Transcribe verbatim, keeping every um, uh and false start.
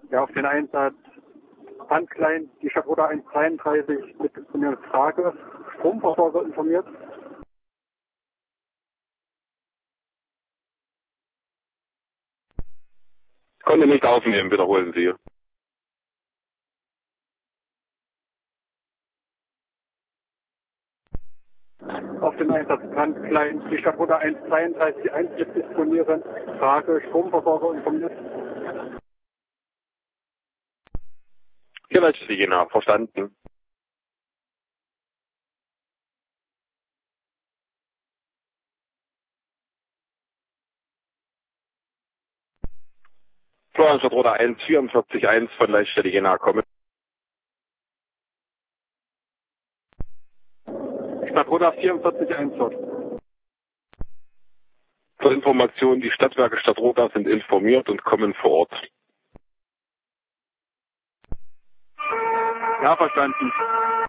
Ja, auf den Einsatz Handklein, die Stadtroder eins dreiunddreißig mit einer Frage. Stromversorger informiert. Konnte nicht aufnehmen, wiederholen Sie. Auf den Einsatz Handklein, die Stadtroder eins dreiunddreißig eins jetzt disponieren. Frage, Stromversorger informiert. Hier leite ich Jena, verstanden. Florian Stadtroder eins vierundvierzig eins von Leitstelle Jena kommen. Stadtroder vierundvierzig eins dort. Zur Information, die Stadtwerke Stadtroder sind informiert und kommen vor Ort. Ja, verstanden.